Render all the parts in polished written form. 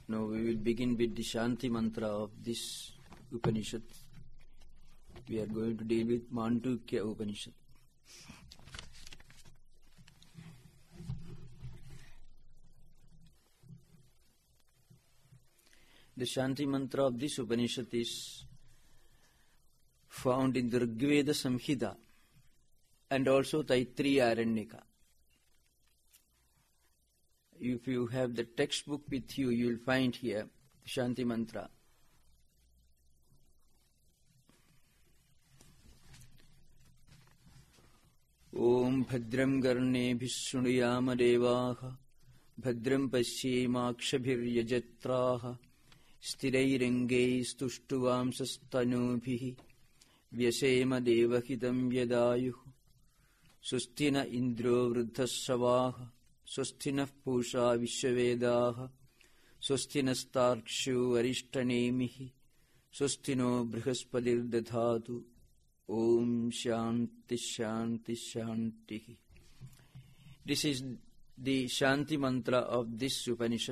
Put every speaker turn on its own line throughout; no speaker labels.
Now we will begin with the Shanti mantra of this Upanishad. We are going to deal with Mandukya Upanishad. The Shanti mantra of this Upanishad is found in the Rigveda Samhita and also Taittiriya Aranyaka. If you have the textbook with you, you will find here the Shanti mantra. Om Bhadram Garnebhih Shrunuyama Devaha Bhadram Pashyemakshabhir Yajatraha Sthirairangai Stuštuvamsastanubhih Vyasema Devahitam Yadayuh Sustina Indro Vruddhasavaha Sustinah Pusha Vishwavedaha Sustinastarkshu Arishtanemihi Sustino Brihaspadir Dadhatu Om Shanti Shanti Shanti. This is the Shanti mantra of this Upanishad.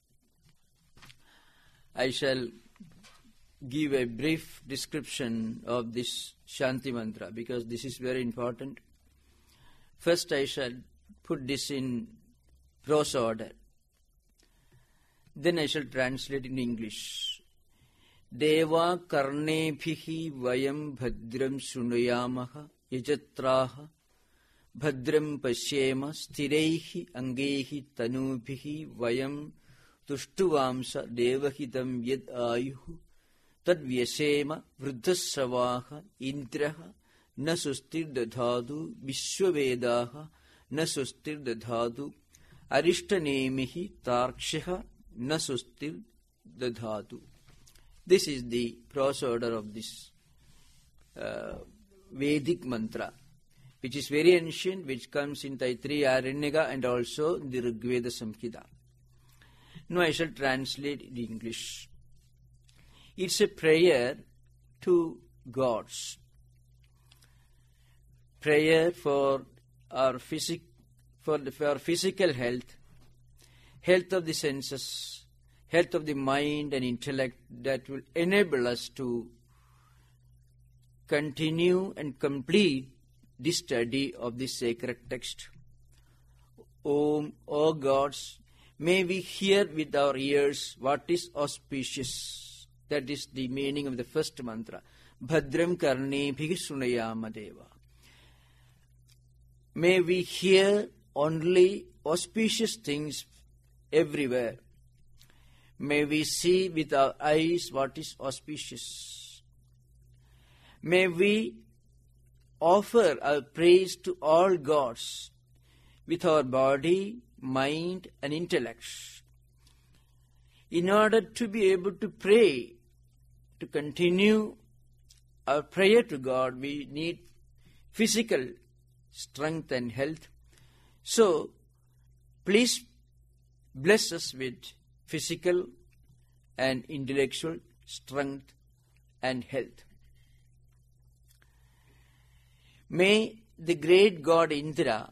I shall give a brief description of this Shanti mantra because this is very important. First I shall put this in prose order. Then I shall translate in English. Deva karnebhihi vayam bhadram shrunuyamaha yajatraha bhadram pashyema sthiraihi angaihi tanubhihi vayam tuštuvamsa devahitam yad ayuhu tad vyasema vruddhasavaha indraha na sustir dadhadu vishwavedaha na sustir dadhadu arishtanemihi tarkshaha na sustir dadhadu. This is the prose order of this Vedic mantra, which is very ancient, which comes in Taittiriya Aranyaka and also the Rigveda Samhita. Now I shall translate in English. It's a prayer to gods. Prayer for our physical health, health of the senses, health of the mind and intellect that will enable us to continue and complete the study of the sacred text. O gods, may we hear with our ears what is auspicious. That is the meaning of the first mantra. Bhadram karnebhih shrunuyama deva. May we hear only auspicious things everywhere. May we see with our eyes what is auspicious. May we offer our praise to all gods with our body, mind and intellect. In order to be able to pray, to continue our prayer to God, we need physical strength and health. So, please bless us with physical and intellectual strength and health. May the great God Indra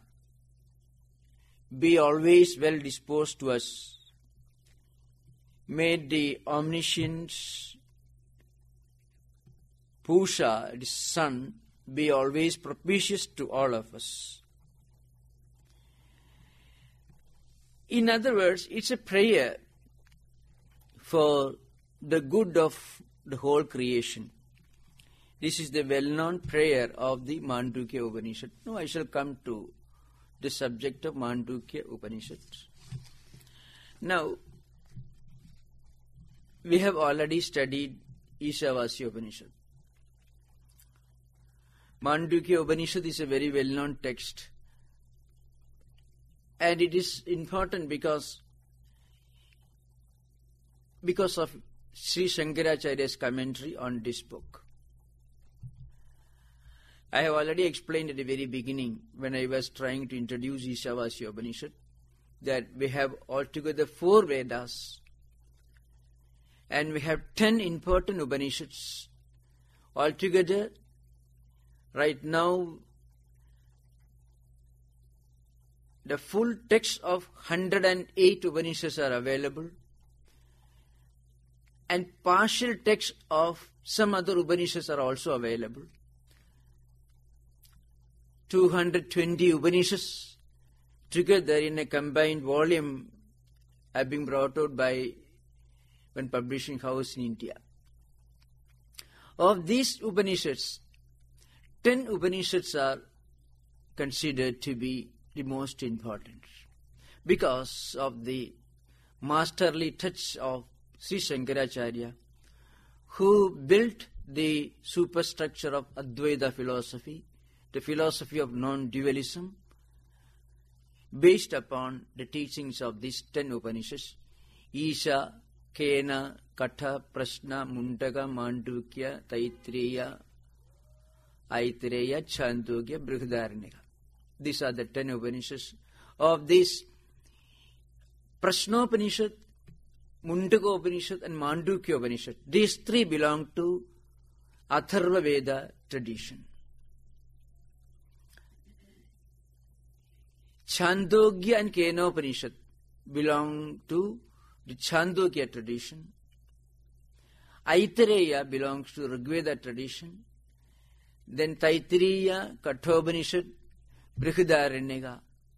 be always well disposed to us. May the omniscient Pusha, the sun, be always propitious to all of us. In other words, it's a prayer for the good of the whole creation. This is the well-known prayer of the Mandukya Upanishad. Now I shall come to the subject of Mandukya Upanishad. Now, we have already studied Ishavasya Upanishad. Mandukya Upanishad is a very well-known text. And it is important because of Sri Shankaracharya's commentary on this book. I have already explained at the very beginning when I was trying to introduce Ishavasya Upanishad that we have altogether 4 Vedas and we have 10 important Upanishads. Altogether, right now, the full text of 108 Upanishads are available, and partial texts of some other Upanishads are also available. 220 Upanishads together in a combined volume have been brought out by one publishing house in India. Of these Upanishads, 10 Upanishads are considered to be the most important because of the masterly touch of Sri Shankaracharya, who built the superstructure of Advaita philosophy, the philosophy of non-dualism, based upon the teachings of these 10 Upanishads: Isha, Kena, Katha, Prashna, Mundaka, Mandukya, Taittiriya, Aitareya, Chandogya, Brihadaranyaka. These are the 10 Upanishads. Of these, Prashnopanishad, Mundaka Upanishad and Mandukya Upanishad, these three belong to Atharva Veda tradition. Chandogya and Kena Upanishad belong to the Chandogya tradition. Aitareya belongs to Rigveda tradition. Then Taittiriya, Kathopanishad, Brihadaranyaka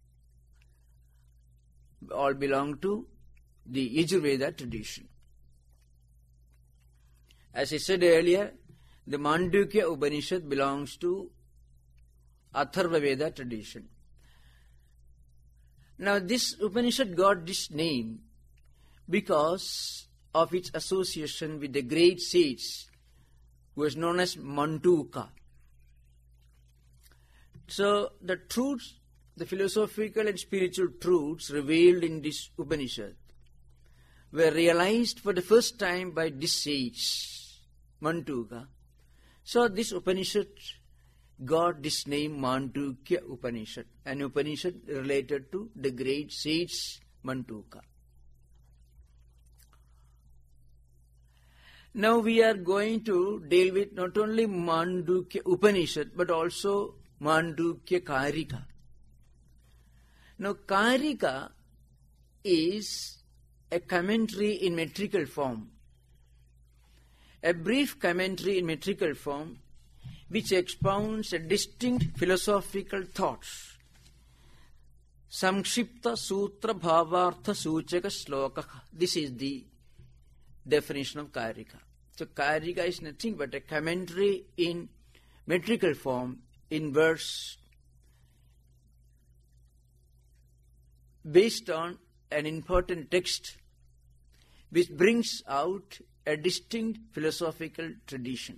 all belong to the Yajurveda tradition. As I said earlier, the Mandukya Upanishad belongs to Atharva Veda tradition. Now this Upanishad got this name because of its association with the great sage who was known as Manduka. So the truths, the philosophical and spiritual truths revealed in this Upanishad were realized for the first time by this sage, Manduka. So this Upanishad got this name Mandukya Upanishad, an Upanishad related to the great sage Manduka. Now we are going to deal with not only Mandukya Upanishad but also Mandukya Karika. Now Karika is a commentary in metrical form, a brief commentary in metrical form which expounds a distinct philosophical thoughts. Samkshipta Sutra Bhavartha Suchaka Sloka. This is the definition of Karika. So Karika is nothing but a commentary in metrical form, in verse, based on an important text which brings out a distinct philosophical tradition.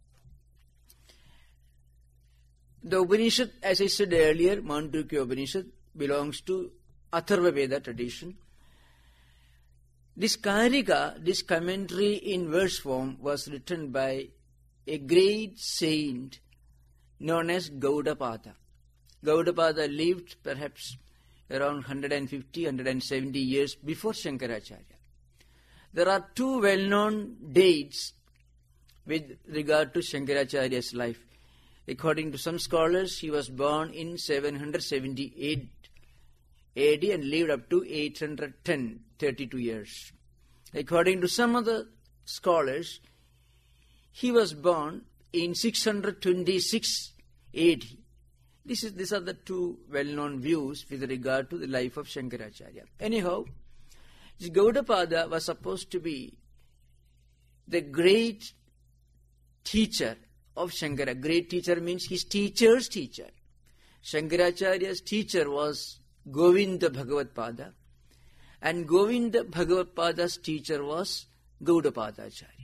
The Upanishad, as I said earlier, Mandukya Upanishad, belongs to Atharva Veda tradition. This Karika, this commentary in verse form, was written by a great saint known as Gaudapada. Gaudapada lived perhaps around 150-170 years before Shankaracharya. There are two well-known dates with regard to Shankaracharya's life. According to some scholars, he was born in 778 AD and lived up to 810, 32 years. According to some other scholars, he was born in 626 AD. These are the two well-known views with regard to the life of Shankaracharya. Anyhow, Gaudapada was supposed to be the great teacher of Shankara. Great teacher means his teacher's teacher. Shankaracharya's teacher was Govinda Bhagavatpada, and Govinda Bhagavatpada's teacher was Gaudapada Acharya.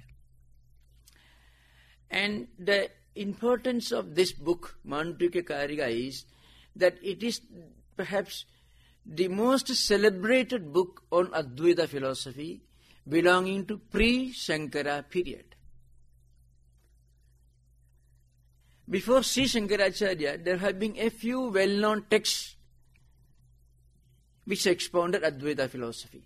And the importance of this book, Mandukya Karika, is that it is perhaps the most celebrated book on Advaita philosophy belonging to pre-Shankara period. Before Sri Shankaracharya, there have been a few well-known texts which expounded Advaita philosophy.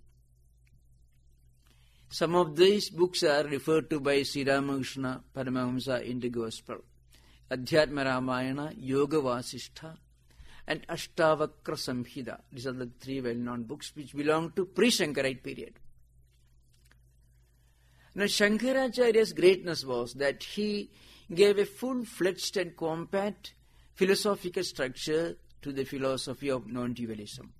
Some of these books are referred to by Sri Ramakrishna Paramahamsa in the Gospel: Adhyatma Ramayana, Yoga Vasishtha, and Ashtavakra Samhita. These are the three well-known books which belong to pre-Shankarite period. Now, Shankaracharya's greatness was that he gave a full-fledged and compact philosophical structure to the philosophy of non-dualism.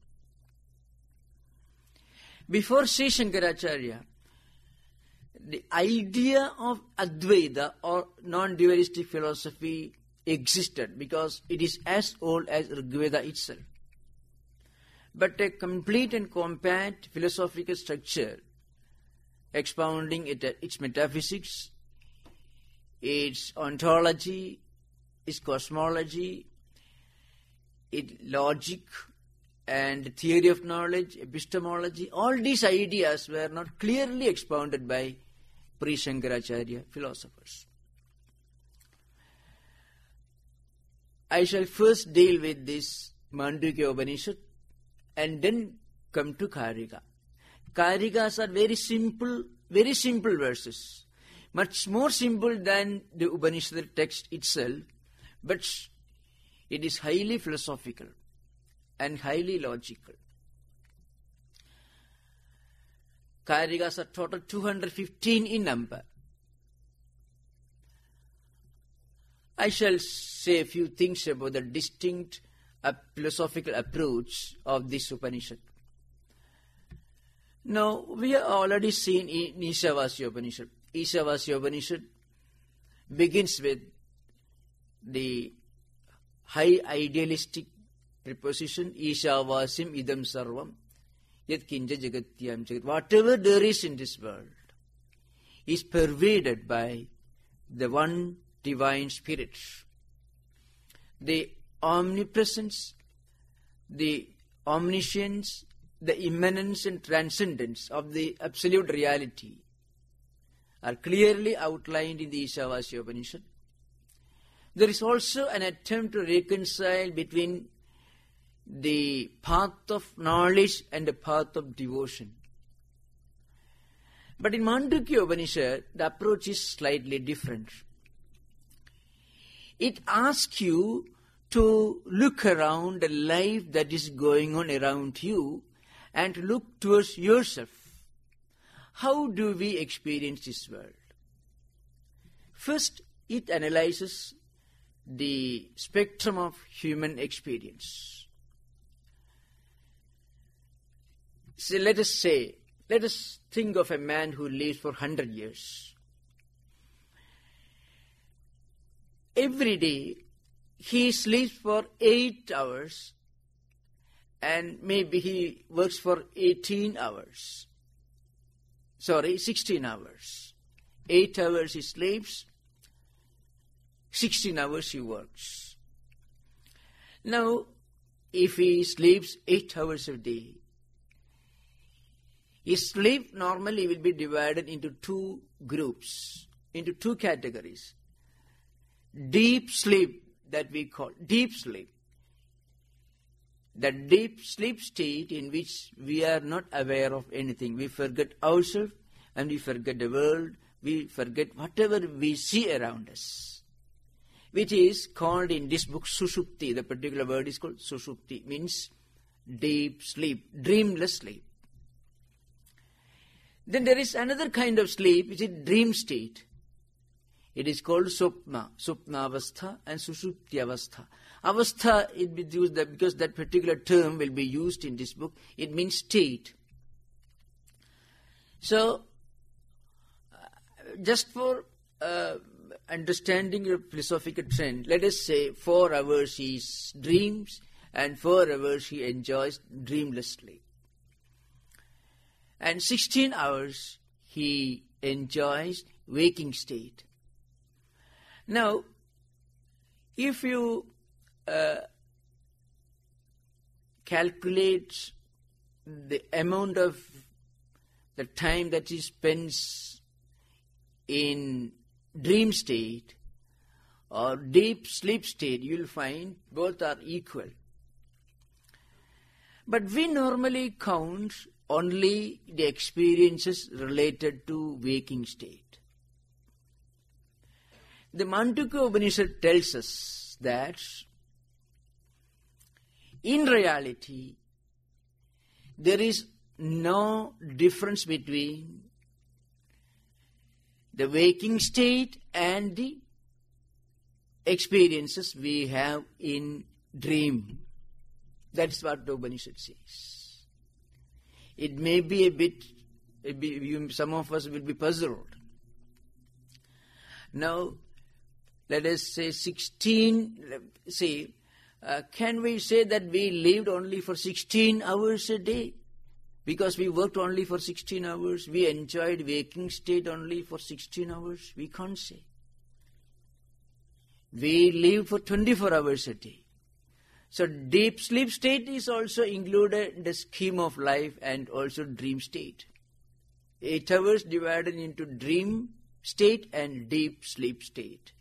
Before Sri Shankaracharya, the idea of Advaita or non-dualistic philosophy existed because it is as old as Rigveda itself. But a complete and compact philosophical structure expounding its metaphysics, its ontology, its cosmology, its logic and theory of knowledge, epistemology, all these ideas were not clearly expounded by pre-Shankaracharya philosophers. I shall first deal with this Mandukya Upanishad and then come to Karika. Karikas are very simple verses, much more simple than the Upanishad text itself, but it is highly philosophical and highly logical. Karikas are total 215 in number. I shall say a few things about the distinct philosophical approach of this Upanishad. Now, we have already seen in Ishavasya Upanishad. Ishavasya Upanishad begins with the high idealistic preposition, Ishavasim idam sarvam, yat kinja jagatyam jagat. Whatever there is in this world is pervaded by the one divine spirit. The omnipresence, the omniscience, the immanence and transcendence of the absolute reality are clearly outlined in the Ishavasya Upanishad. There is also an attempt to reconcile between the path of knowledge and the path of devotion. But in Mandukya Upanishad, the approach is slightly different. It asks you to look around the life that is going on around you and to look towards yourself. How do we experience this world? First, it analyzes the spectrum of human experience. So let us think of a man who lives for 100 years. Every day, he sleeps for 8 hours and maybe he works for 16 hours. 8 hours he sleeps, 16 hours he works. Now, if he sleeps 8 hours a day, his sleep normally will be divided into two groups, into two categories. Deep sleep, that we call deep sleep. The deep sleep state in which we are not aware of anything. We forget ourselves and we forget the world. We forget whatever we see around us. Which is called in this book Sushupti. The particular word is called Sushupti. Means deep sleep, dreamless sleep. Then there is another kind of sleep which is dream state. It is called Swapna, Swapnavastha and Sushuptyavastha. Avastha, it be used because that particular term will be used in this book. It means state. So, just for understanding your philosophical trend, let us say 4 hours he dreams and 4 hours he enjoys dreamless sleep. And 16 hours he enjoys waking state. Now, if you calculate the amount of the time that he spends in dream state or deep sleep state, you will find both are equal. But we normally count only the experiences related to waking state. The Mandukya Upanishad tells us that in reality there is no difference between the waking state and the experiences we have in dream. That's what the Upanishad says. It may be a bit, some of us will be puzzled. Now, let us say can we say that we lived only for 16 hours a day? Because we worked only for 16 hours, we enjoyed waking state only for 16 hours? We can't say. We lived for 24 hours a day. So deep sleep state is also included in the scheme of life and also dream state. 8 hours divided into dream state and deep sleep state.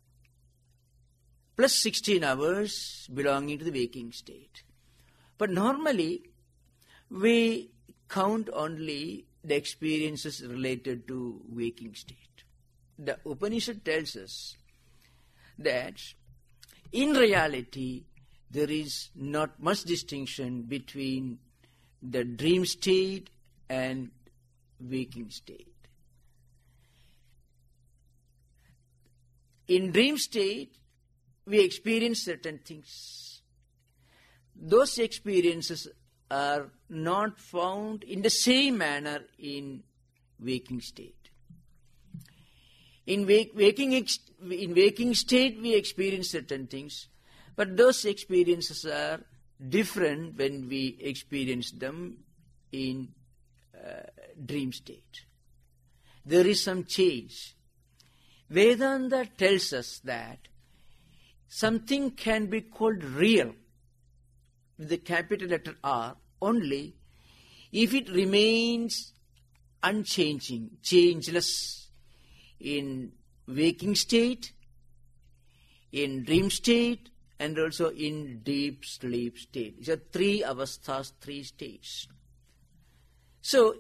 Plus 16 hours belonging to the waking state. But normally, we count only the experiences related to waking state. The Upanishad tells us that in reality, there is not much distinction between the dream state and waking state. In dream state, we experience certain things. Those experiences are not found in the same manner in waking state. In waking state, we experience certain things, but those experiences are different when we experience them in dream state. There is some change. Vedanta tells us that something can be called real with the capital letter R only if it remains unchanging, changeless in waking state, in dream state, and also in deep sleep state. These are three avasthas, three states. So,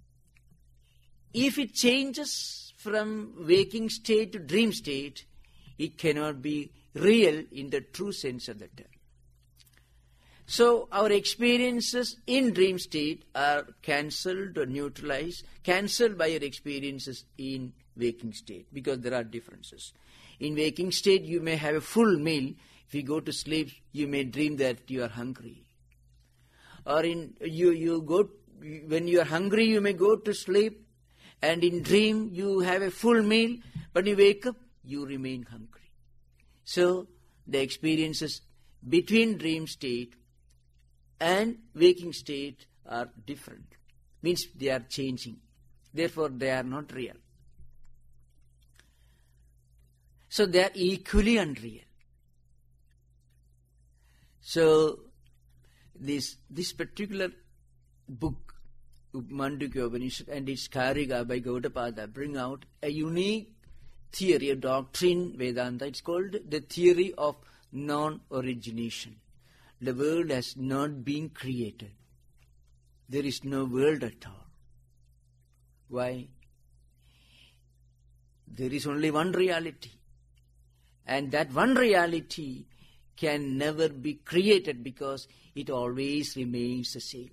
if it changes from waking state to dream state, it cannot be real in the true sense of the term. So, our experiences in dream state are cancelled or neutralized, cancelled by your experiences in waking state, because there are differences. In waking state, you may have a full meal. If you go to sleep, you may dream that you are hungry. Or when you are hungry, you may go to sleep, and in dream, you have a full meal, but you wake up, you remain hungry. So, the experiences between dream state and waking state are different. Means they are changing. Therefore, they are not real. So, they are equally unreal. So, this particular book, Mandukya Upanishad and its Karika by Gaudapada, bring out a unique theory, a doctrine, Vedanta. It's called the theory of non-origination. The world has not been created. There is no world at all. Why? There is only one reality. And that one reality can never be created because it always remains the same.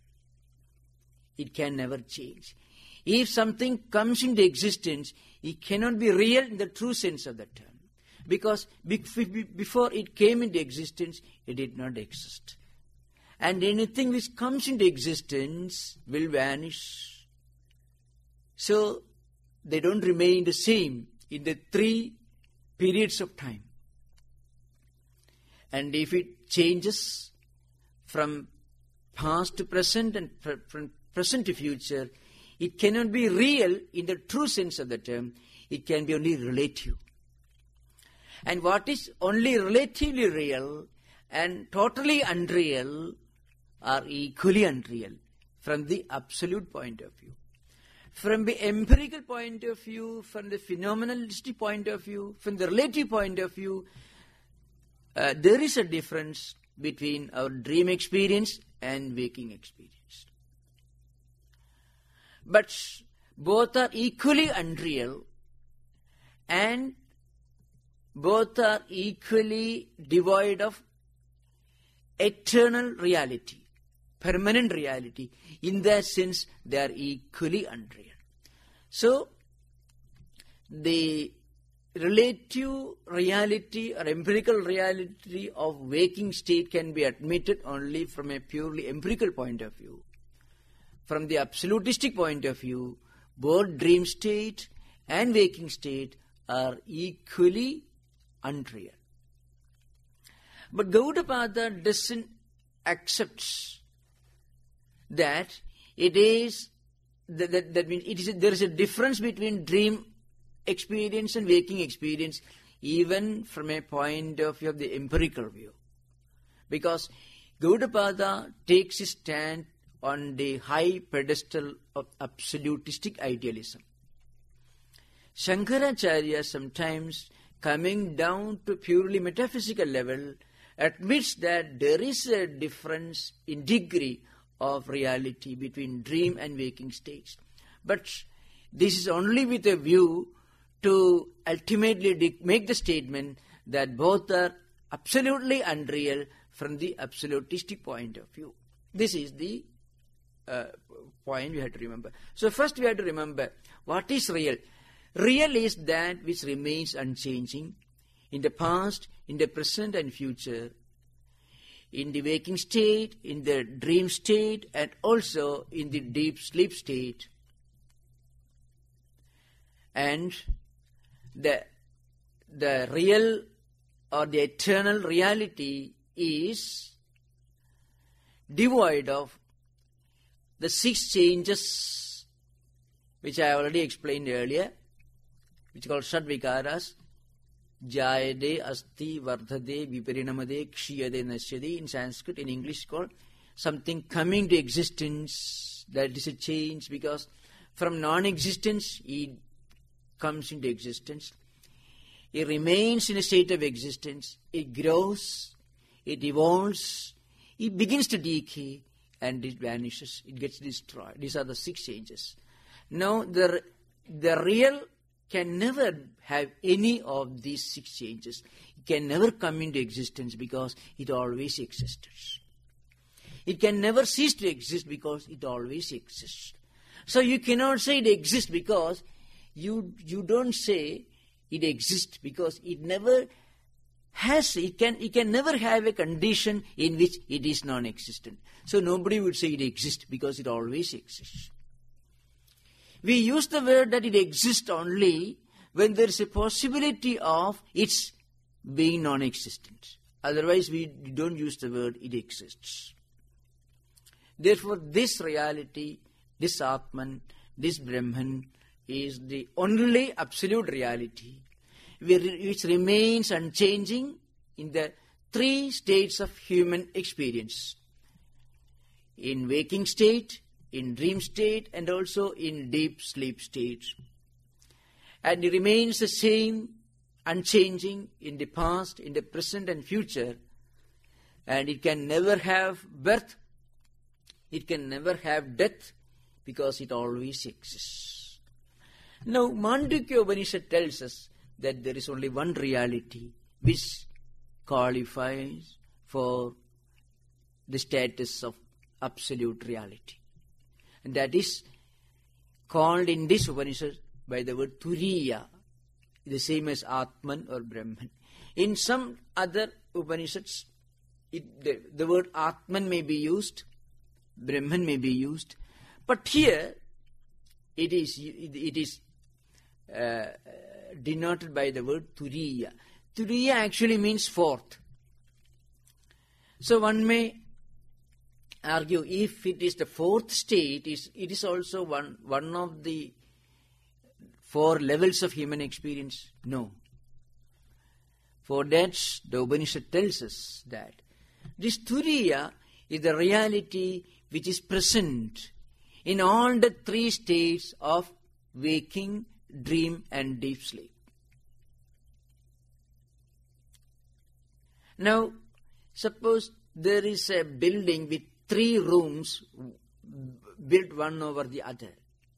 It can never change. If something comes into existence, it cannot be real in the true sense of the term. Because before it came into existence, it did not exist. And anything which comes into existence will vanish. So, they don't remain the same in the three periods of time. And if it changes from past to present and from present to future, it cannot be real in the true sense of the term. It can be only relative. And what is only relatively real and totally unreal are equally unreal from the absolute point of view. From the empirical point of view, from the phenomenalistic point of view, from the relative point of view, there is a difference between our dream experience and waking experience. But both are equally unreal and both are equally devoid of eternal reality, permanent reality. In that sense, they are equally unreal. So, the relative reality or empirical reality of waking state can be admitted only from a purely empirical point of view. From the absolutistic point of view, both dream state and waking state are equally unreal. But Gaudapada doesn't accept that it is that means there is a difference between dream experience and waking experience, even from a point of view of the empirical view. Because Gaudapada takes his stand on the high pedestal of absolutistic idealism. Shankaracharya, sometimes coming down to purely metaphysical level, admits that there is a difference in degree of reality between dream and waking states. But this is only with a view to ultimately make the statement that both are absolutely unreal from the absolutistic point of view. This is the point we have to remember. So first we have to remember what is real. Real is that which remains unchanging in the past, in the present and future, in the waking state, in the dream state, and also in the deep sleep state. And the real or the eternal reality is devoid of the 6 changes which I already explained earlier, which are called Shadvikaras: Jayade, Asti, Vardhade, Viparinamade, Kshiyade, Nasyade. In Sanskrit, in English called something coming to existence. That is a change, because from non-existence it comes into existence. It remains in a state of existence. It grows, it evolves, it begins to decay, and it vanishes, it gets destroyed. These are the 6 changes. Now, the real can never have any of these 6 changes. It can never come into existence because it always existed. It can never cease to exist because it always exists. So you cannot say it exists because you don't say it exists because it never has, it can never have a condition in which it is non-existent. So nobody would say it exists because it always exists. We use the word that it exists only when there is a possibility of its being non-existent. Otherwise we don't use the word it exists. Therefore this reality, this Atman, this Brahman is the only absolute reality which remains unchanging in the 3 states of human experience: in waking state, in dream state, and also in deep sleep state. And it remains the same, unchanging in the past, in the present and future. And it can never have birth, it can never have death, because it always exists. Now, Mandukya Upanishad tells us that there is only one reality which qualifies for the status of absolute reality. And that is called in this Upanishad by the word Turiya, the same as Atman or Brahman. In some other Upanishads, the word Atman may be used, Brahman may be used, but here it is denoted by the word Turiya. Turiya actually means 4th. So one may argue, if it is the 4th state, it is also one of the 4 levels of human experience. No. For that, the Upanishad tells us that this Turiya is the reality which is present in all the 3 states of waking, dream, and deep sleep. Now, suppose there is a building with 3 rooms built one over the other.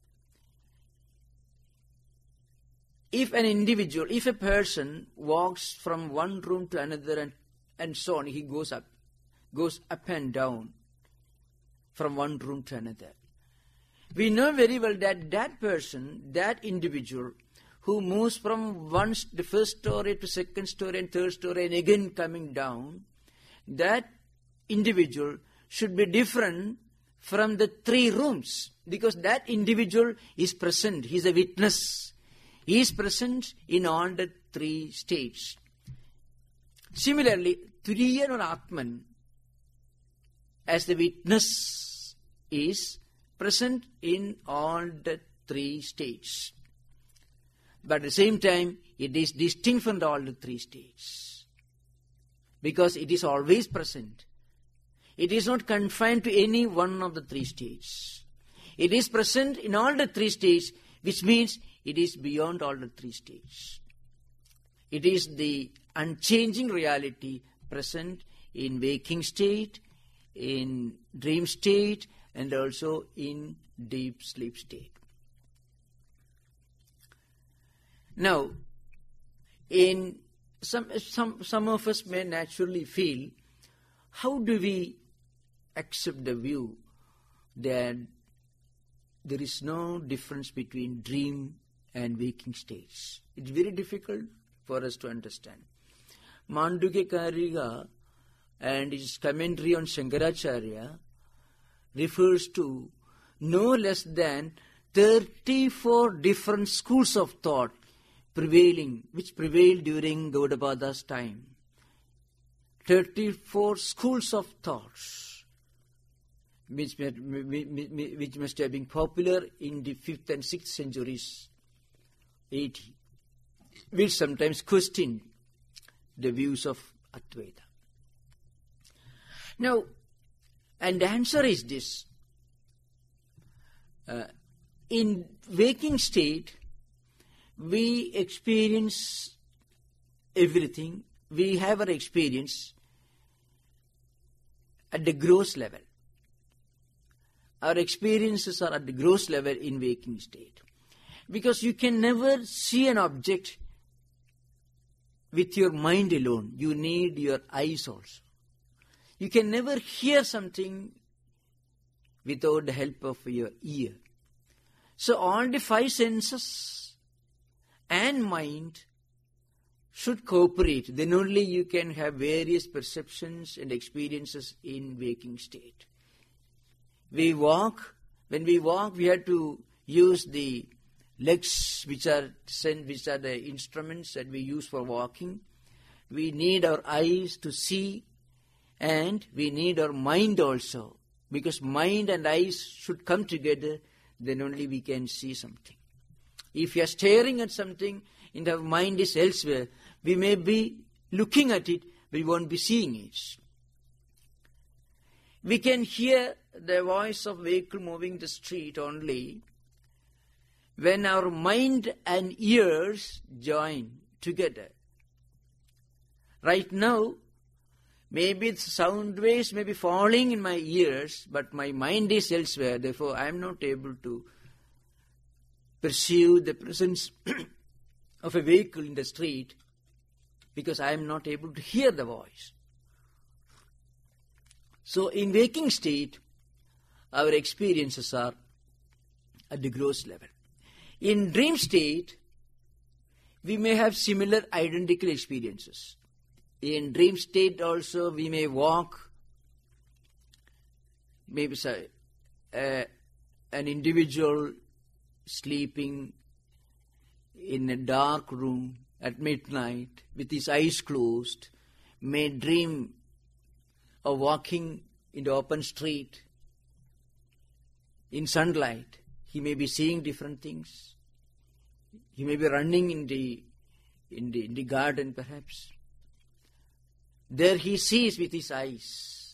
If a person walks from one room to another and so on, he goes up and down from one room to another. We know very well that person, that individual who moves from the first story to second story and third story and again coming down, that individual should be different from the 3 rooms, because that individual is present. He is a witness. He is present in all the 3 states. Similarly, Turiyan or Atman, as the witness, is present in all the 3 states. But at the same time, it is distinct from all the 3 states, because it is always present. It is not confined to any one of the 3 states. It is present in all the 3 states, which means it is beyond all the 3 states. It is the unchanging reality present in waking state, in dream state, and also in deep sleep state. Now, in some of us may naturally feel, how do we accept the view that there is no difference between dream and waking states? It's very difficult for us to understand. Mandukya Kariga and his commentary on Shankaracharya refers to no less than 34 different schools of thought which prevailed during Gaudapada's time. 34 schools of thoughts which must have been popular in the 5th and 6th centuries AD, which sometimes questioned the views of Advaita. Now, and the answer is this. In waking state, we experience everything. We have our experience at the gross level. Our experiences are at the gross level in waking state. Because you can never see an object with your mind alone. You need your eyes also. You can never hear something without the help of your ear. So all the 5 senses and mind should cooperate. Then only you can have various perceptions and experiences in waking state. When we walk, we have to use the legs, which are the instruments that we use for walking. We need our eyes to see, and we need our mind also, because mind and eyes should come together, then only we can see something. If you are staring at something and our mind is elsewhere, we may be looking at it, but we won't be seeing it. We can hear the voice of vehicle moving the street only when our mind and ears join together. Right now, maybe the sound waves may be falling in my ears, but my mind is elsewhere. Therefore, I am not able to perceive the presence of a vehicle in the street because I am not able to hear the voice. So, in waking state, our experiences are at the gross level. In dream state, we may have similar identical experiences. In dream state also, we may walk, maybe an individual sleeping in a dark room at midnight with his eyes closed, may dream of walking in the open street in sunlight. He may be seeing different things. He may be running in the garden perhaps. There he sees with his eyes.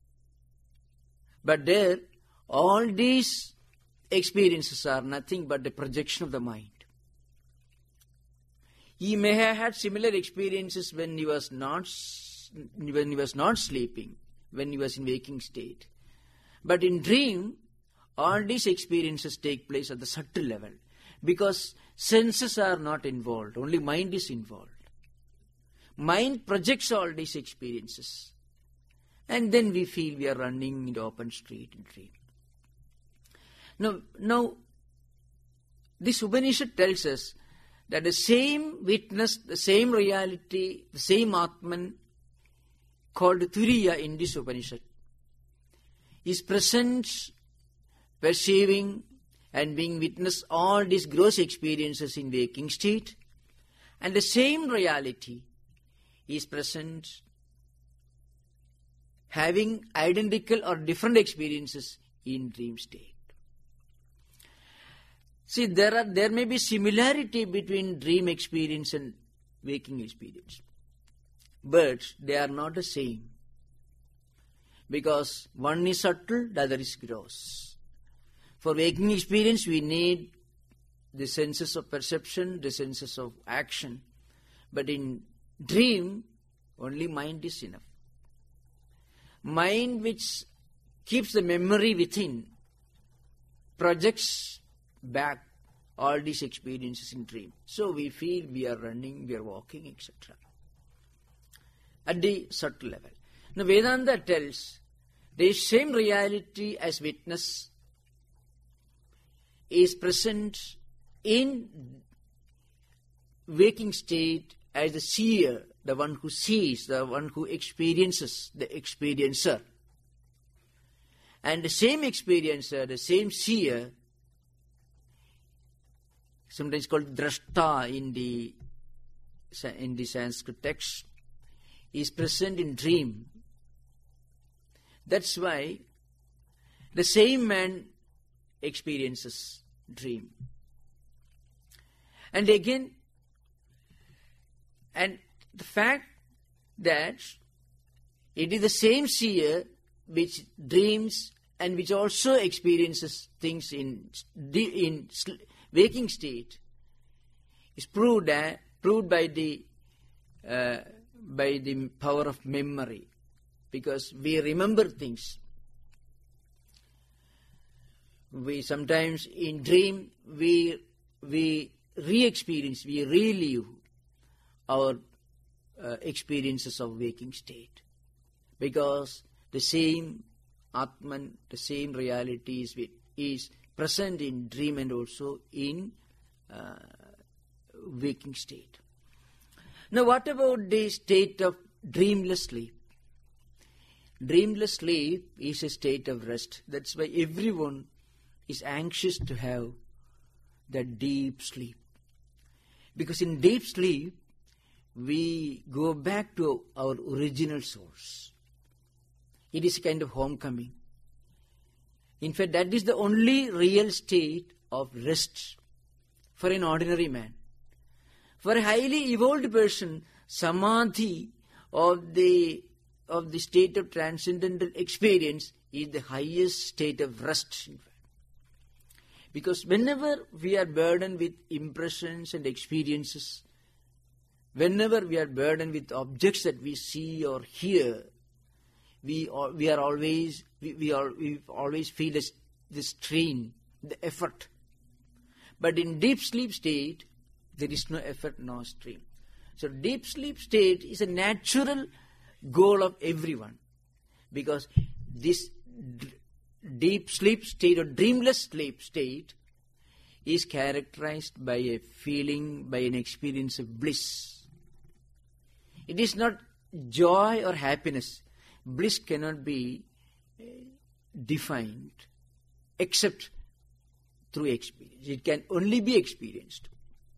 But there, all these experiences are nothing but the projection of the mind. He may have had similar experiences when he was not sleeping, when he was in waking state. But in dream, all these experiences take place at the subtle level because senses are not involved, only mind is involved. Mind projects all these experiences. And then we feel we are running in the open street in dream. Now, this Upanishad tells us that the same witness, the same reality, the same Atman called Turiya in this Upanishad is present, perceiving and being witness all these gross experiences in waking state, and the same reality is present having identical or different experiences in dream state. See, there may be similarity between dream experience and waking experience, but they are not the same, because one is subtle, the other is gross. For waking experience, we need the senses of perception, the senses of action, but in dream, only mind is enough. Mind which keeps the memory within projects back all these experiences in dream. So we feel we are running, we are walking, etc. At the subtle level. Now Vedanta tells the same reality as witness is present in waking state as the seer, the one who sees, the one who experiences, the experiencer. And the same experiencer, the same seer, sometimes called drashta in the Sanskrit text, is present in dream. That's why the same man experiences dream. And again, and the fact that it is the same seer which dreams and which also experiences things in waking state is proved by the power of memory, because we remember things. We sometimes in dream we re-experience, we relive our experiences of waking state, because the same Atman, the same reality is present in dream and also in waking state. Now what about the state of dreamless sleep? Dreamless sleep is a state of rest. That's why everyone is anxious to have that deep sleep. Because in deep sleep, we go back to our original source. It is a kind of homecoming. In fact, that is the only real state of rest for an ordinary man. For a highly evolved person, samadhi of the state of transcendental experience is the highest state of rest, in fact. Because whenever we are burdened with impressions and experiences, whenever we are burdened with objects that we see or hear, we always feel the strain, the effort. But in deep sleep state, there is no effort, no strain. So deep sleep state is a natural goal of everyone, because this deep sleep state or dreamless sleep state is characterized by a feeling, by an experience of bliss. It is not joy or happiness. Bliss cannot be defined except through experience. It can only be experienced.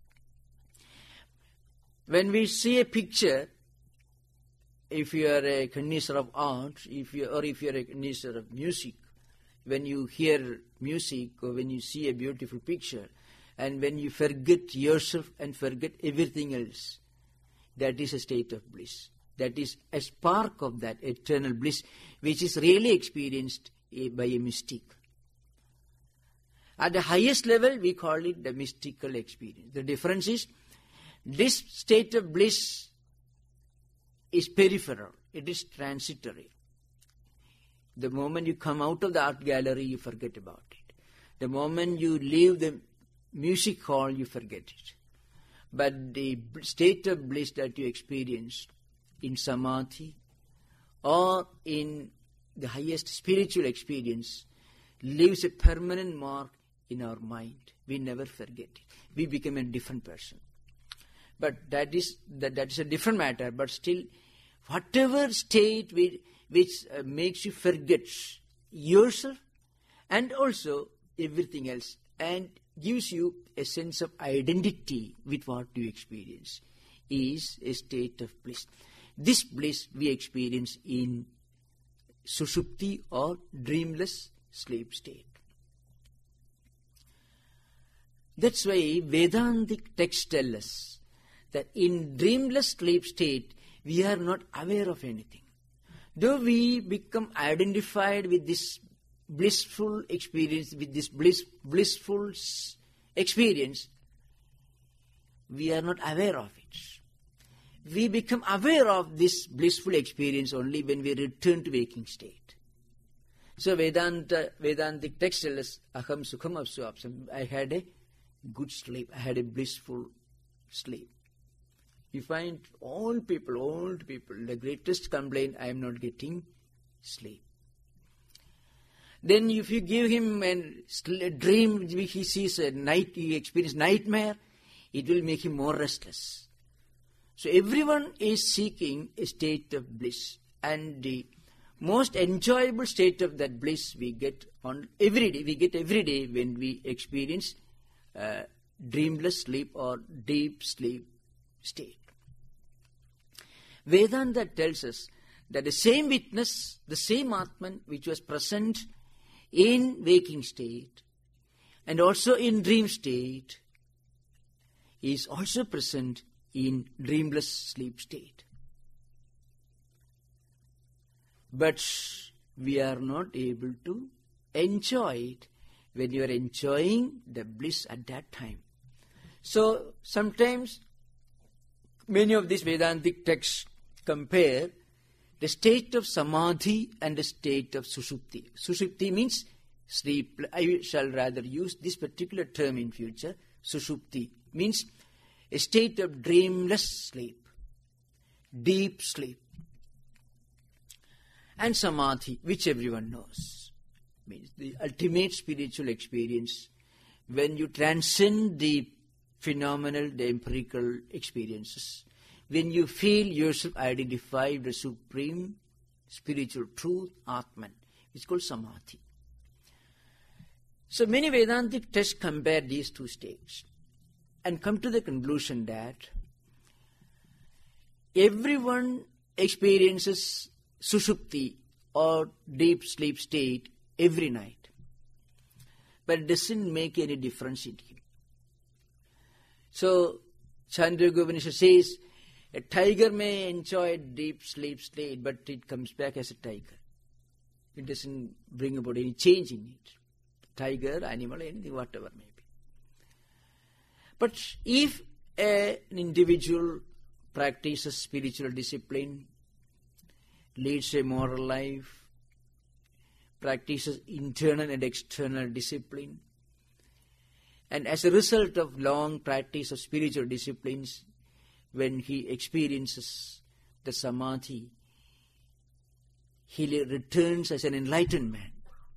When we see a picture, if you are a connoisseur of art, if you are a connoisseur of music, when you hear music or when you see a beautiful picture, and when you forget yourself and forget everything else, that is a state of bliss. That is a spark of that eternal bliss, which is really experienced by a mystic. At the highest level, we call it the mystical experience. The difference is, this state of bliss is peripheral. It is transitory. The moment you come out of the art gallery, you forget about it. The moment you leave the music hall, you forget it. But the state of bliss that you experience in samadhi or in the highest spiritual experience leaves a permanent mark in our mind. We never forget it. We become a different person. But that is a different matter. But still, whatever state which makes you forget yourself and also everything else, and gives you a sense of identity with what you experience, is a state of bliss. This bliss we experience in Sushupti or dreamless sleep state. That's why Vedantic texts tell us that in dreamless sleep state, we are not aware of anything. Though we become identified with this blissful experience, blissful experience, we are not aware of it. We become aware of this blissful experience only when we return to waking state. So Vedantic text tells us, Aham Sukham Apsu Apsam. I had a good sleep. I had a blissful sleep. You find old people, the greatest complaint, I am not getting sleep. Then if you give him a dream, he sees a night, he experiences nightmare, it will make him more restless. So everyone is seeking a state of bliss. And the most enjoyable state of that bliss we get on every day. We get every day when we experience dreamless sleep or deep sleep state. Vedanta tells us that the same witness, the same Atman which was present in waking state and also in dream state is also present in dreamless sleep state. But we are not able to enjoy it when you are enjoying the bliss at that time. So sometimes many of these Vedantic texts compare the state of Samadhi and the state of Sushupti. Sushupti means sleep. I shall rather use this particular term in future. Sushupti means a state of dreamless sleep, deep sleep. And Samadhi, which everyone knows, means the ultimate spiritual experience when you transcend the phenomenal, the empirical experiences. When you feel yourself identified with the supreme spiritual truth, Atman, it's called Samadhi. So many Vedantic texts compare these two states and come to the conclusion that everyone experiences Sushupti or deep sleep state every night, but it doesn't make any difference in him. So Chandogya Upanishad says, a tiger may enjoy deep sleep state, but it comes back as a tiger. It doesn't bring about any change in it. Tiger, animal, anything, whatever may be. But if an individual practices spiritual discipline, leads a moral life, practices internal and external discipline, and as a result of long practice of spiritual disciplines, when he experiences the Samadhi, he returns as an enlightened man.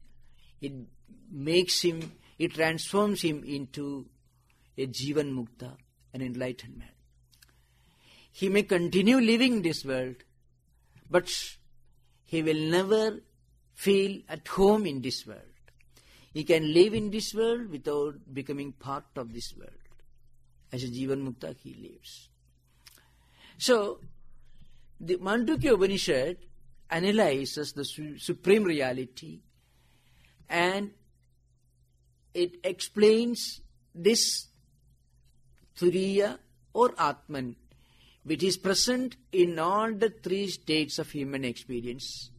It transforms him into a Jivan Mukta, an enlightened man. He may continue living in this world, but he will never feel at home in this world. He can live in this world without becoming part of this world. As a Jivan Mukta, he lives. So, the Mandukya Upanishad analyzes the supreme reality and it explains this Turiya or Atman, which is present in all the three states of human experiences.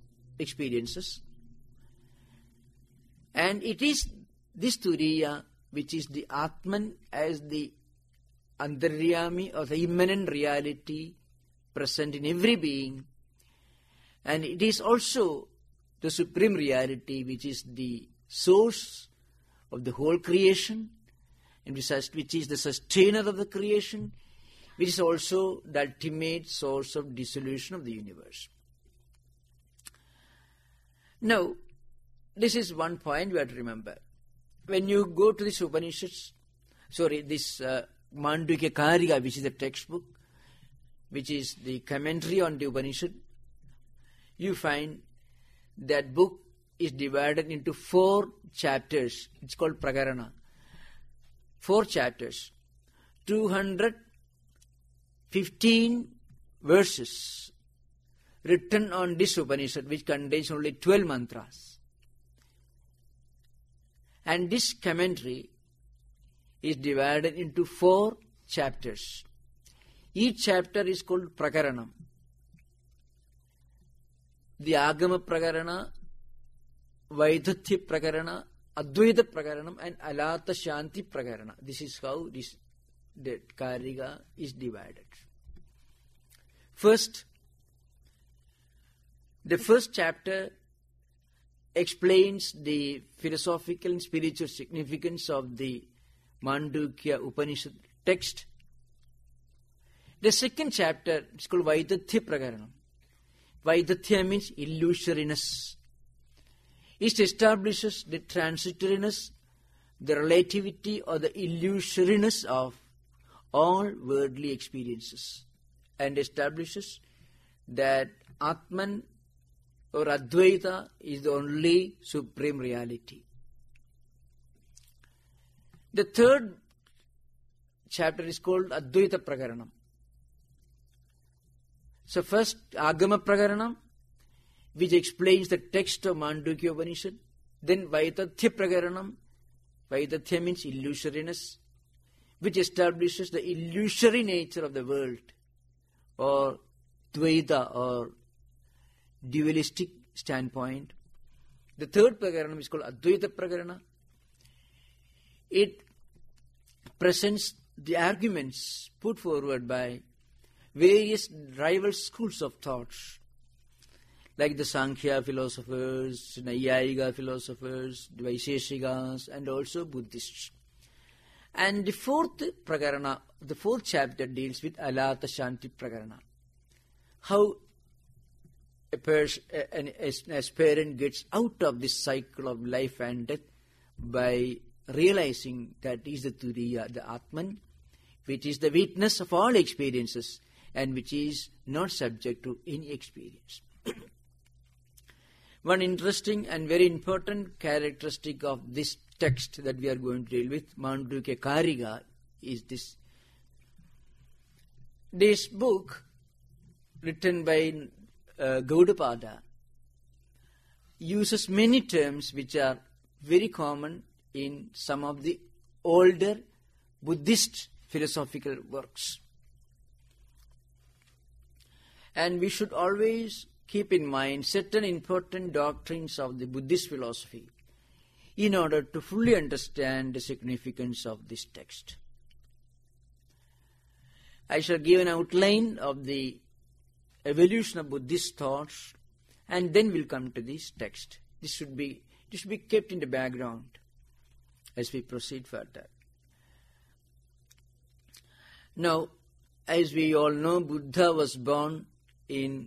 And it is this Turiya which is the Atman as the Antaryami or the immanent reality present in every being. And it is also the supreme reality which is the source of the whole creation, and which is the sustainer of the creation, which is also the ultimate source of dissolution of the universe. Now, this is one point we have to remember. When you go to this Mandukya Karika, which is the textbook, which is the commentary on the Upanishad, you find that book is divided into 4 chapters. It's called Prakarana. 4 chapters. 215 verses written on this Upanishad, which contains only 12 mantras. And this commentary is divided into 4 chapters. Each chapter is called Prakaranam. The Agama Prakarana, Vaidhathya Prakarana, Advaita Prakaranam, and Alata Shanti Prakarana. This is how the Karika is divided. First, the first chapter explains the philosophical and spiritual significance of the Mandukya Upanishad text. The second chapter is called Vaidhathya Prakaranam. Vaidhathya means illusoriness. It establishes the transitoriness, the relativity or the illusoriness of all worldly experiences, and establishes that Atman or Advaita is the only supreme reality. The third chapter is called Advaita Prakaranam. So first Agama Prakaranam, which explains the text of Mandukya Upanishad. Then Vaidhathya Prakaranam. Vaidhathya means illusoriness, which establishes the illusory nature of the world, or Dvaita, or dualistic standpoint. The third Prakaranam is called Advaita Prakarana. It presents the arguments put forward by various rival schools of thoughts, like the Sankhya philosophers, Nayayika philosophers, the Vaisheshikas, and also Buddhists. And the fourth Prakarana, the fourth chapter, deals with Alata Shanti Prakarana. How an aspirant gets out of this cycle of life and death by realizing that is the Turiya, the Atman, which is the witness of all experiences and which is not subject to any experience. One interesting and very important characteristic of this text that we are going to deal with, Mandukya Karika, is this. This book, written by Gaudapada, uses many terms which are very common in some of the older Buddhist philosophical works. And we should always keep in mind certain important doctrines of the Buddhist philosophy in order to fully understand the significance of this text. I shall give an outline of the evolution of Buddhist thoughts, and then we'll come to this text. This should be kept in the background as we proceed further. Now, as we all know, Buddha was born in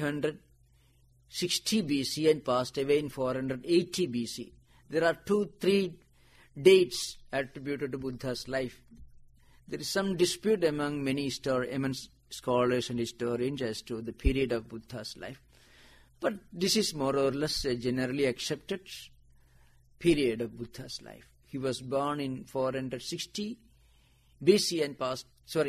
560 BC and passed away in 480 BC. There are 2-3 dates attributed to Buddha's life. There is some dispute among many scholars and historians as to the period of Buddha's life. But this is more or less a generally accepted period of Buddha's life. He was born in 560 BC and passed away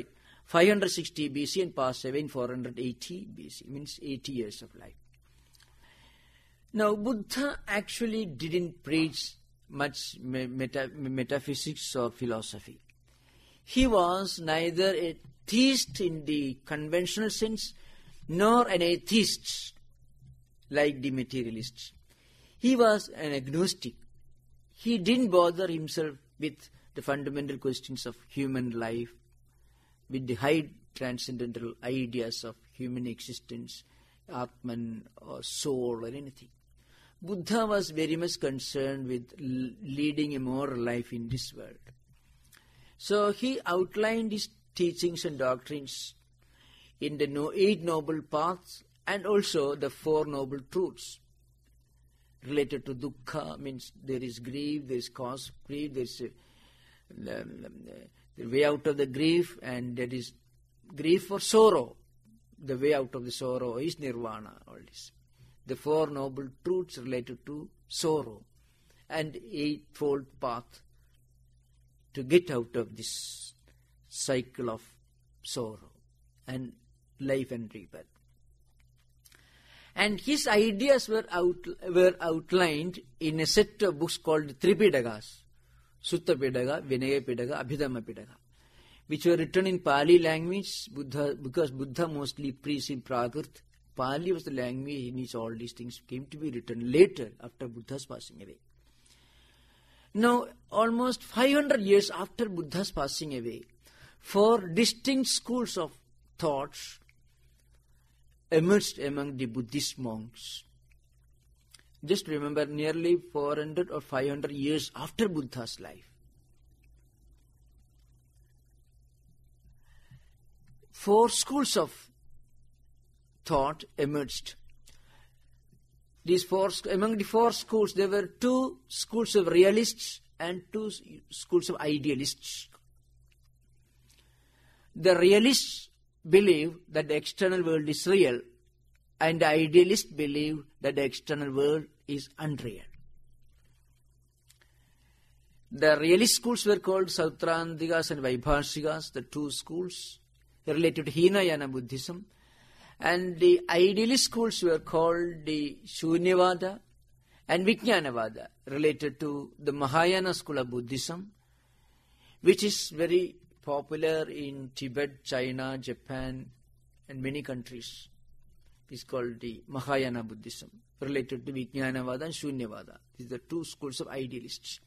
in 480 BC, means 80 years of life. Now, Buddha actually didn't preach much metaphysics or philosophy. He was neither a theist in the conventional sense, nor an atheist like the materialists. He was an agnostic. He didn't bother himself with the fundamental questions of human life, with the high transcendental ideas of human existence, Atman or soul or anything. Buddha was very much concerned with leading a moral life in this world. So he outlined his teachings and doctrines in the 8 Noble Paths and also the 4 Noble Truths related to dukkha, means there is grief, there is cause of grief, there is the way out of the grief, and that is grief for sorrow. The way out of the sorrow is nirvana, all this. The Four Noble Truths related to sorrow, and Eightfold Path to get out of this cycle of sorrow and life and rebirth. And his ideas were outlined in a set of books called Tripidakas, Sutta Pitaka, Vinaya Pitaka, Abhidhamma Pitaka, which were written in Pali language, because Buddha mostly preached in Prakrit. Pali was the language in which all these things came to be written later, after Buddha's passing away. Now, almost 500 years after Buddha's passing away, 4 distinct schools of thoughts emerged among the Buddhist monks. Just remember, nearly 400 or 500 years after Buddha's life, 4 schools of thought emerged. Among the 4 schools, there were 2 schools of realists and 2 schools of idealists. The realists believe that the external world is real, and the idealists believe that the external world is unreal. The realist schools were called Sautrantikas and Vaibhashikas, the 2 schools related to Hinayana Buddhism. And the idealist schools were called the Shunyavada and Vijnanavada, related to the Mahayana school of Buddhism, which is very popular in Tibet, China, Japan, and many countries. It's called the Mahayana Buddhism, related to Vijnanavada and Shunyavada. These are the 2 schools of idealists.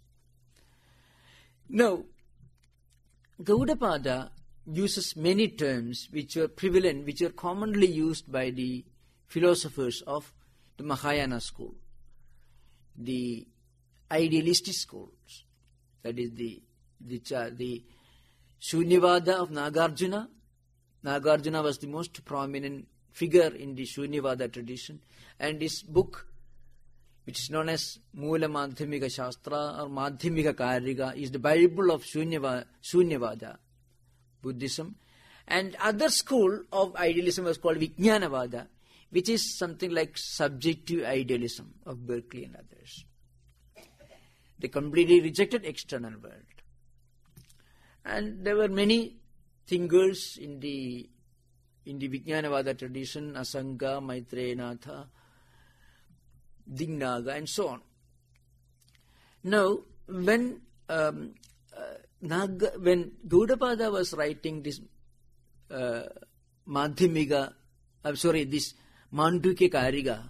Now, Gaudapada uses many terms which are prevalent, which are commonly used by the philosophers of the Mahayana school, the idealistic schools. That is the Shunyavada of Nagarjuna. Nagarjuna was the most prominent figure in the Shunyavada tradition, and his book, which is known as Mula Madhyamika Shastra or Madhyamika Karika, is the Bible of Shunyavada Buddhism. And other school of idealism was called Vijnanavada, which is something like subjective idealism of Berkeley and others. They completely rejected external world. And there were many thinkers in the Vijnanavada tradition, Asanga, Maitreyanatha, Dignaga, and so on. Now, when Gaudapada was writing this this Mandukya Karika,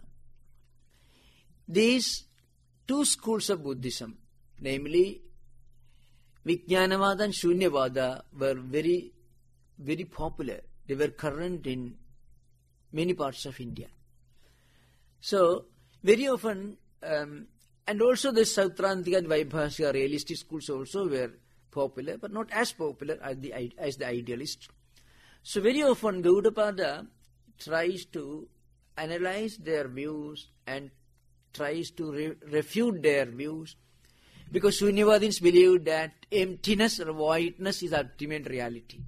these 2 schools of Buddhism, namely Vijnanavada and Shunyavada, were very, very popular. They were current in many parts of India. So, very often, and also the Sautrantika and Vaibhashika realistic schools also were popular, but not as popular as the idealists. So very often Gaudapada tries to analyze their views and tries to refute their views, because Shunyavadins believe that emptiness or voidness is ultimate reality.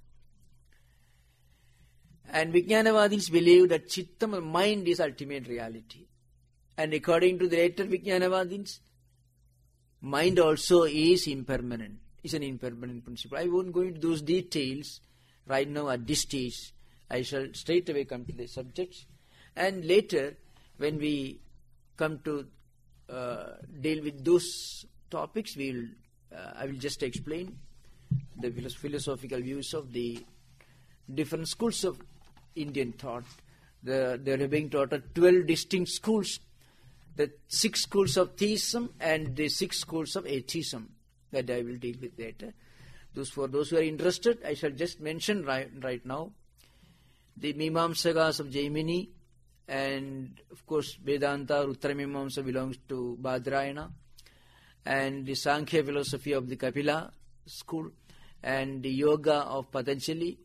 And Vijnanavadins believe that Chittam or mind is ultimate reality. And according to the later Vijnanavadins, mind also is impermanent. It's an impermanent principle. I won't go into those details right now at this stage. I shall straight away come to the subjects. And later, when we come to deal with those topics, I will just explain the philosophical views of the different schools of Indian thought. They are being taught at 12 distinct schools, the 6 schools of theism and the 6 schools of atheism that I will deal with later. For those who are interested, I shall just mention right now the Mimamsakas of Jaimini, and of course Vedanta or Uttaramimamsa belongs to Badrayana, and the Sankhya philosophy of the Kapila school, and the Yoga of Patanjali,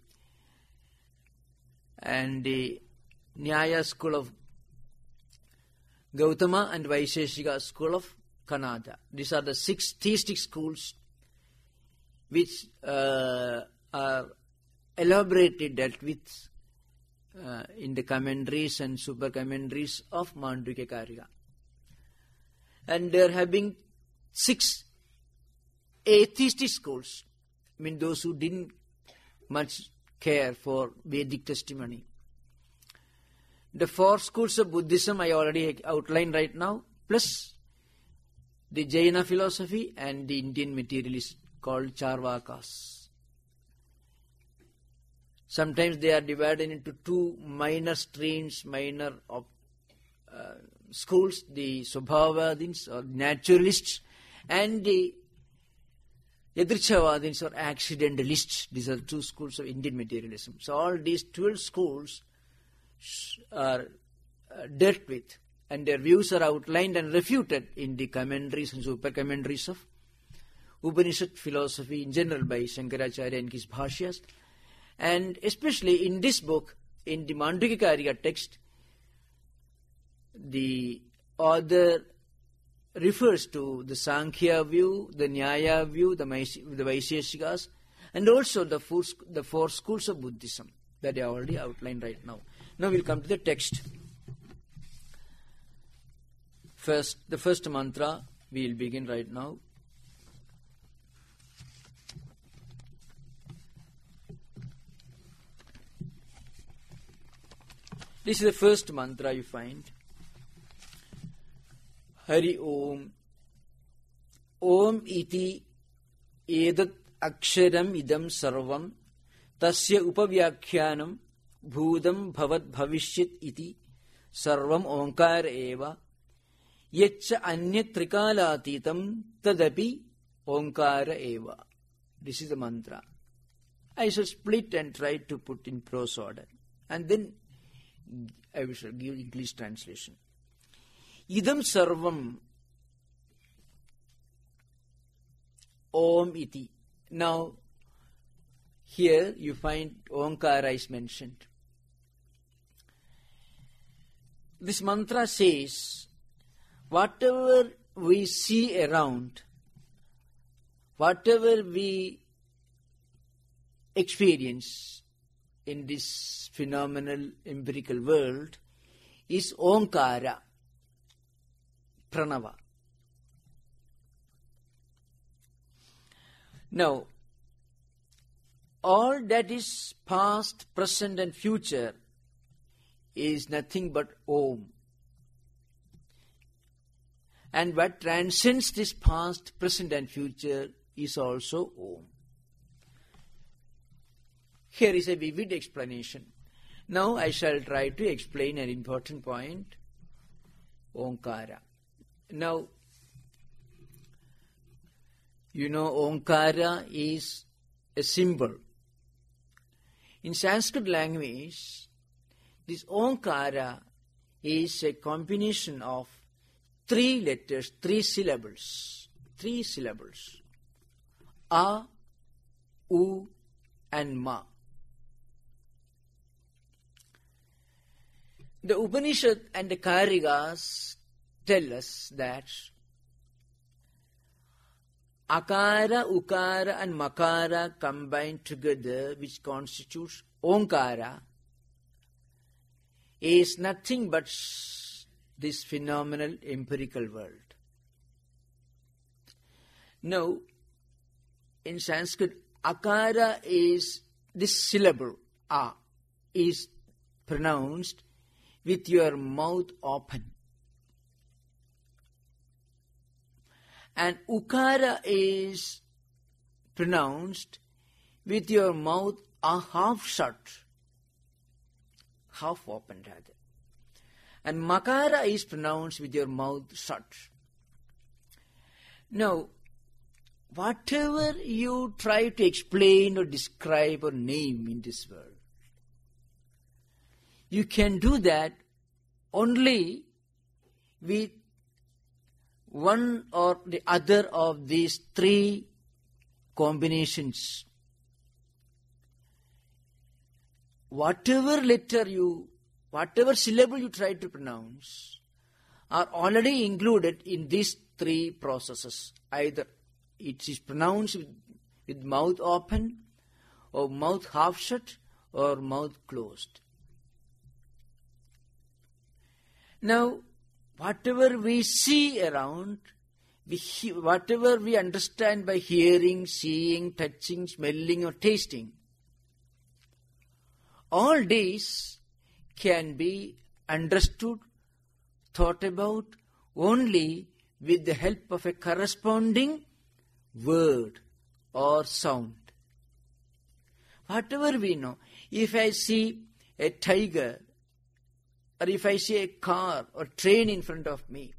and the Nyaya school of Gautama, and Vaisheshika school of Kanada. These are the 6 theistic schools which are elaborately dealt with in the commentaries and super commentaries of Mandukya Karika. And there have been 6 atheistic schools, I mean those who didn't much care for Vedic testimony. The 4 schools of Buddhism I already outlined right now, plus the Jaina philosophy and the Indian materialists called Charvakas. Sometimes they are divided into 2 minor streams, schools, the Swabhavadins or naturalists and the Yadrichavadins or accidentalists. These are 2 schools of Indian materialism. So all these 12 schools are dealt with, and their views are outlined and refuted in the commentaries and super commentaries of Upanishad philosophy in general by Shankaracharya and his Bhashyas. And especially in this book, in the Mandukya Karika text, the author refers to the Sankhya view, the Nyaya view, the Vaisheshikas, and also the 4 schools of Buddhism that I already outlined right now. Now we'll come to the text. The first mantra we'll begin right now. This is the first mantra you find. Hari Om. Om iti edat aksharam idam sarvam tasya upavyakhyanam bhudam bhavat bhavishyat iti sarvam onkar eva yaccha anyat trikalatitam tadapi onkara eva. This is the mantra. I shall split and try to put in prose order, and then I shall give English translation. Idam sarvam Om iti. Now, here you find Onkara is mentioned. This mantra says, whatever we see around, whatever we experience in this phenomenal empirical world is Onkara, Pranava. Now, all that is past, present and future is nothing but Om. And what transcends this past, present and future is also Om. Here is a vivid explanation. Now I shall try to explain an important point, Onkara. Now, you know, Onkara is a symbol. In Sanskrit language, this Onkara is a combination of 3 letters, 3 syllables. 3 syllables. A, U and Ma. The Upanishad and the Karikas tell us that Akara, Ukara and Makara combined together, which constitutes Onkara, is nothing but this phenomenal empirical world. Now, in Sanskrit, Akara is, this syllable, A, is pronounced with your mouth open. And Ukara is pronounced with your mouth half shut, half open rather. And Makara is pronounced with your mouth shut. Now, whatever you try to explain or describe or name in this world, you can do that only with one or the other of these 3 combinations. Whatever syllable you try to pronounce are already included in these 3 processes. Either it is pronounced with mouth open, or mouth half shut, or mouth closed. Now, whatever we see around, whatever we understand by hearing, seeing, touching, smelling, or tasting, all these can be understood, thought about only with the help of a corresponding word or sound. Whatever we know, if I see a tiger, or if I see a car or train in front of me,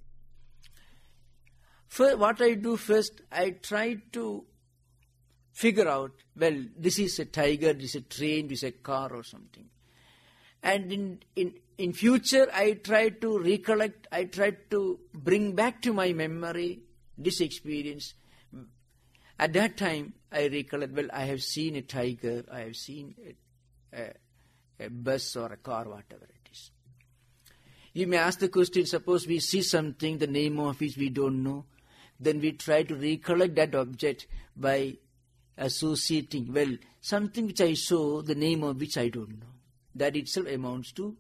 what I do first, I try to figure out, well, this is a tiger, this is a train, this is a car or something. And in future, I try to recollect, I try to bring back to my memory this experience. At that time, I recollect, well, I have seen a tiger, I have seen a bus or a car, whatever it is. You may ask the question, suppose we see something, the name of which we don't know, then we try to recollect that object by associating, well, something which I saw, the name of which I don't know. That itself amounts to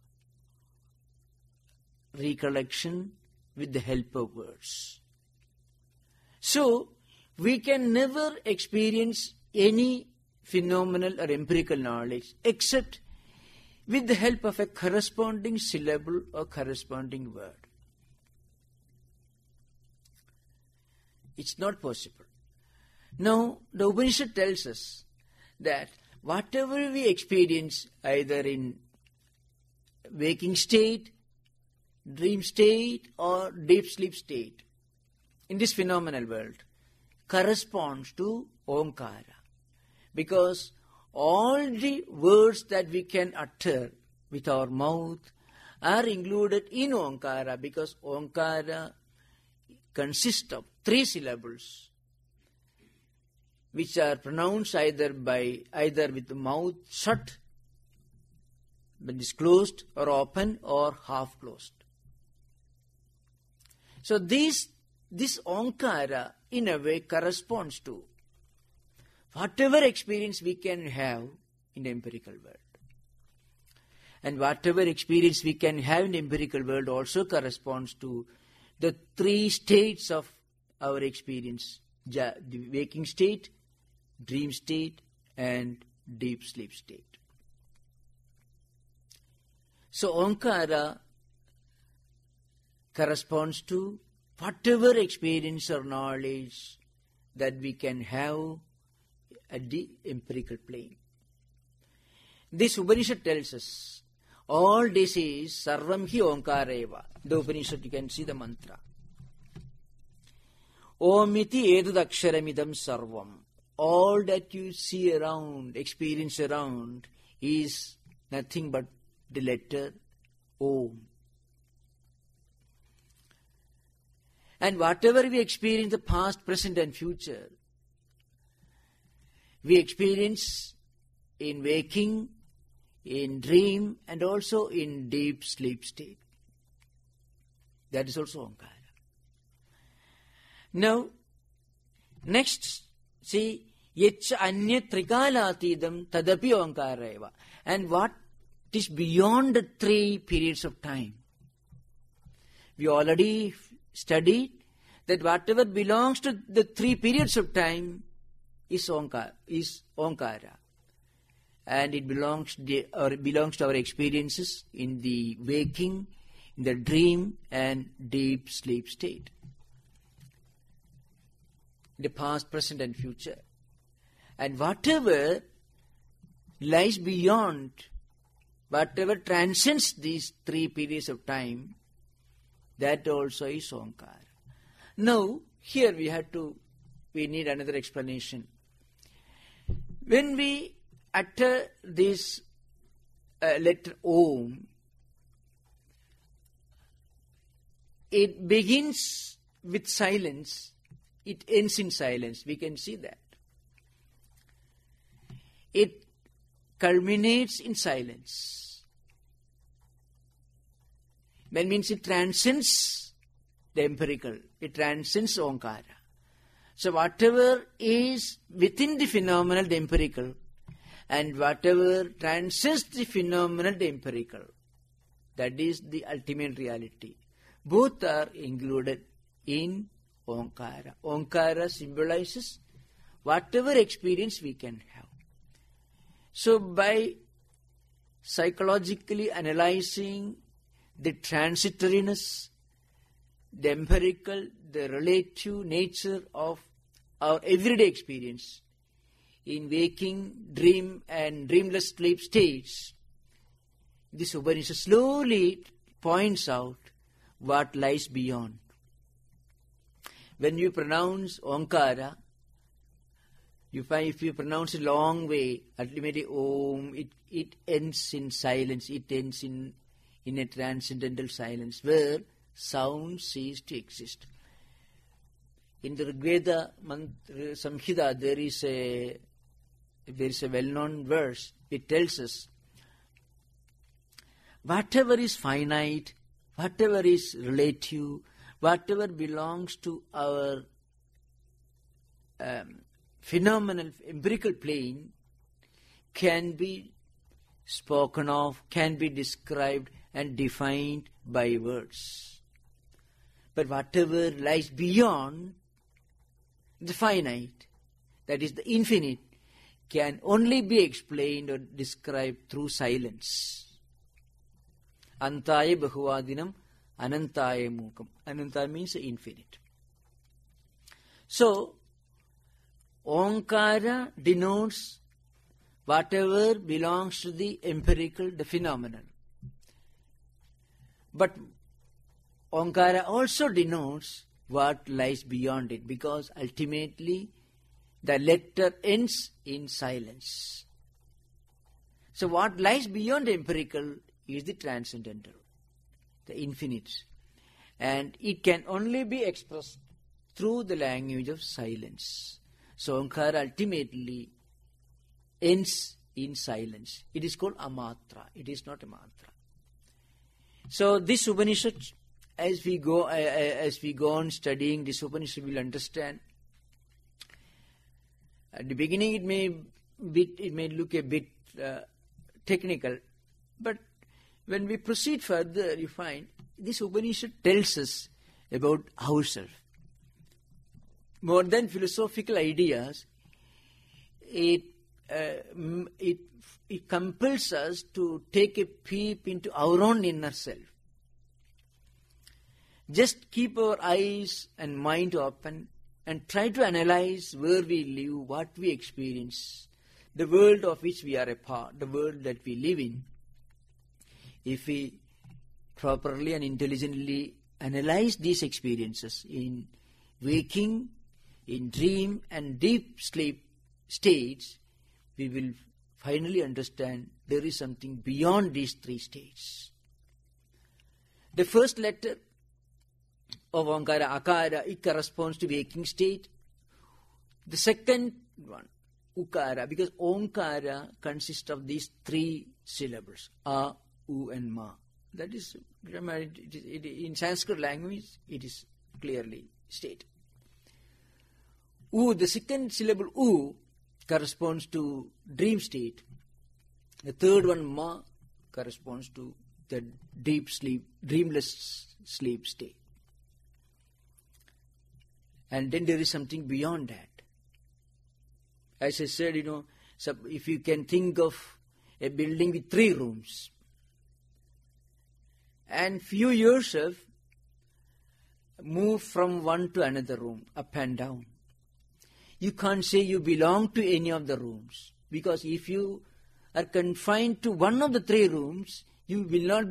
recollection with the help of words. So, we can never experience any phenomenal or empirical knowledge except with the help of a corresponding syllable or corresponding word. It's not possible. Now, the Upanishad tells us that whatever we experience, either in waking state, dream state, or deep sleep state, in this phenomenal world, corresponds to Omkara. Because all the words that we can utter with our mouth are included in Omkara, because Omkara consists of 3 syllables which are pronounced either with the mouth shut, when it's closed, or open, or half closed. So this Omkara in a way corresponds to whatever experience we can have in the empirical world. And whatever experience we can have in the empirical world also corresponds to the 3 states of our experience: the waking state, dream state, and deep sleep state. So Omkara corresponds to whatever experience or knowledge that we can have at the empirical plane. This Upanishad tells us, all this is Sarvam Hi Omkareva. The Upanishad, you can see the mantra. Omiti Edudaksharamidam Sarvam. All that you see around, experience around, is nothing but the letter Om. And whatever we experience, the past, present, and future, we experience in waking, in dream, and also in deep sleep state. That is also Omkara. Now, next, see, Yetcha Anya Trikalatidam Tadapi Omkara eva. And what is beyond the 3 periods of time? We already studied that whatever belongs to the 3 periods of time is Omkara. And it belongs to our experiences in the waking, in the dream, and deep sleep state. The past, present, and future. And whatever lies beyond, whatever transcends these 3 periods of time, that also is Omkara. Now, here we need another explanation. When we utter this letter Om, it begins with silence, it ends in silence. We can see that. It culminates in silence. That means it transcends the empirical. It transcends Omkara. So whatever is within the phenomenal, the empirical, and whatever transcends the phenomenal, the empirical, that is the ultimate reality. Both are included in Omkara. Omkara symbolizes whatever experience we can have. So by psychologically analyzing the transitoriness, the empirical, the relative nature of our everyday experience in waking, dream and dreamless sleep states, this Upanishad slowly points out what lies beyond. When you pronounce Omkara, you find if you pronounce a long way, ultimately Om, it ends in silence, it ends in a transcendental silence where sound cease to exist. In the Rigveda Samhita, there is a well-known verse. It tells us, whatever is finite, whatever is relative, whatever belongs to our phenomenal empirical plane can be spoken of, can be described and defined by words. But whatever lies beyond the finite, that is the infinite, can only be explained or described through silence. Antaya Bahuvadinam Anantaya Mukam. Ananta means infinite. So, Omkara denotes whatever belongs to the empirical, the phenomenal. But Omkara also denotes what lies beyond it, because ultimately the letter ends in silence. So what lies beyond the empirical is the transcendental, the infinite. And it can only be expressed through the language of silence. So Omkara ultimately ends in silence. It is called amatra. It is not a mantra. So this Upanishad, as we go on studying this Upanishad, we will understand. At the beginning, it may look a bit technical, but when we proceed further, you find this Upanishad tells us about ourselves. More than philosophical ideas, it compels us to take a peep into our own inner self. Just keep our eyes and mind open and try to analyze where we live, what we experience, the world of which we are a part, the world that we live in. If we properly and intelligently analyze these experiences in waking, in dream and deep sleep states, we will finally understand there is something beyond these three states. The first letter of Omkara, Akara, it corresponds to waking state. The second one, Ukara, because Omkara consists of these three syllables, A, U and Ma. That is, in Sanskrit language, it is clearly stated. U, the second syllable U, corresponds to dream state. The third one, Ma, corresponds to the deep sleep, dreamless sleep state. And then there is something beyond that. As I said, if you can think of a building with 3 rooms, and you yourself move from one to another room, up and down, you can't say you belong to any of the rooms, because if you are confined to one of the 3 rooms, you will not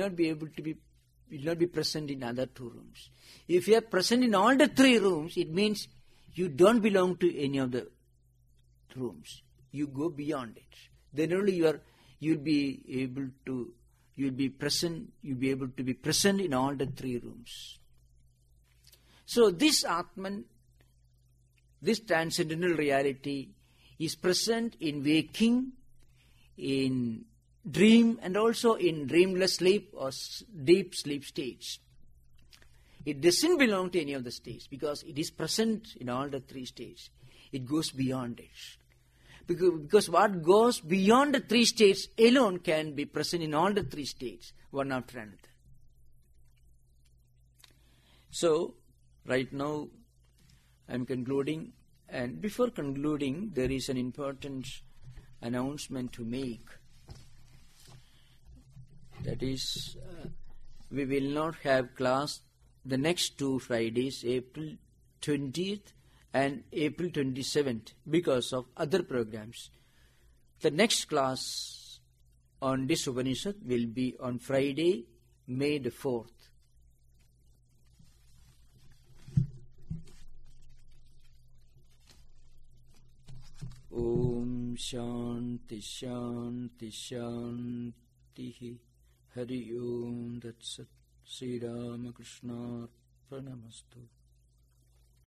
be present in other 2 rooms. If you are present in all the 3 rooms, it means you don't belong to any of the rooms. You go beyond it. Then only you'll be able to be present in all the 3 rooms. So this Atman, this transcendental reality, is present in waking, in dream, and also in dreamless sleep or deep sleep states. It doesn't belong to any of the states because it is present in all the three states. It goes beyond it. Because what goes beyond the three states alone can be present in all the three states, one after another. So, right now, I am concluding. And before concluding, there is an important announcement to make. That is, we will not have class the next 2 Fridays, April 20th and April 27th, because of other programs. The next class on this Upanishad will be on Friday, May the 4th. Om Shanti Shanti Shanti Hari Om Tat Sat Sri Ramakrishna Pranamastu.